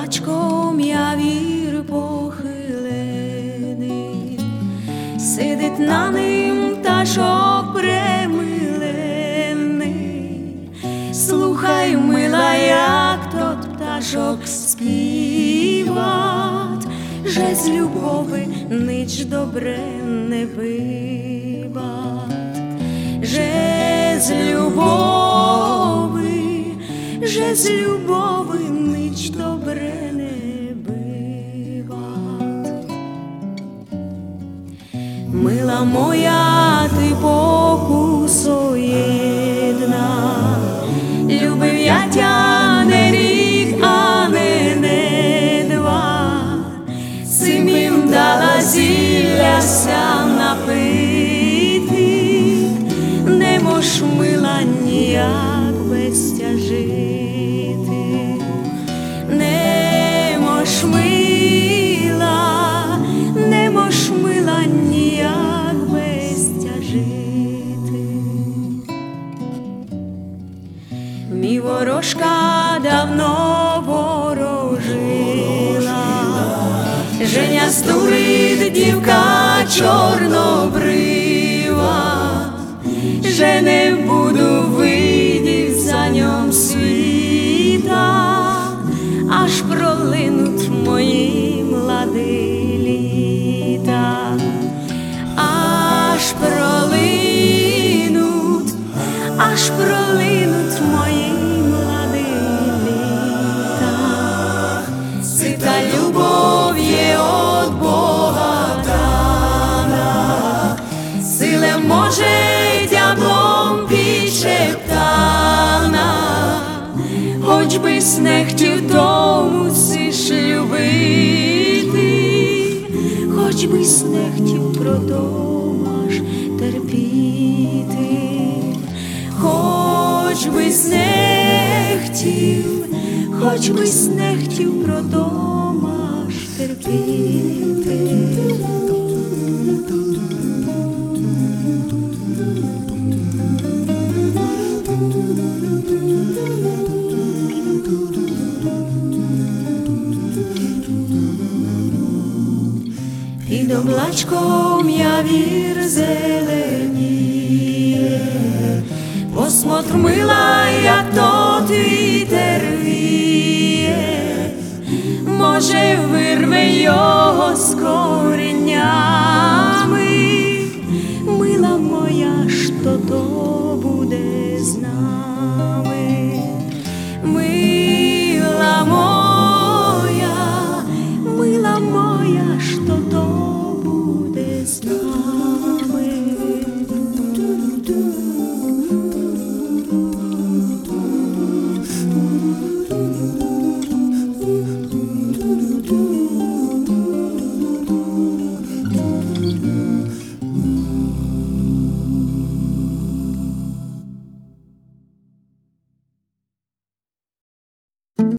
облачком явір похилений, сидить на ним пташок премилений. Слухай, мила, як тот пташок співат, же з любови нич добре не биват, же з любови нич добре не биват. Мила моя, ти покусоєдна, любив я тя не рік, а не два, симім дала зілляся напити, не мож, мила, ніяк без тя жити, не мож, мила, ніяк без тя жити. Мій ворожка давно ворожила, Женя здурить, дівка чорнобрива, же не буду видів за ньом світа, аж пролинуть мої младі літа, аж пролинуть мої младі літа. Сита любов є от Бога дана, силе може дяблом підшептана, хоч би не хотів, то мусиш любити, хоч би не хотів, прото маш терпіти, хоч би не хотів, прото маш терпіти. Під облачком явір зеленіє, посмотр, мила, як тот вітер віє, може, вирве його з кореня.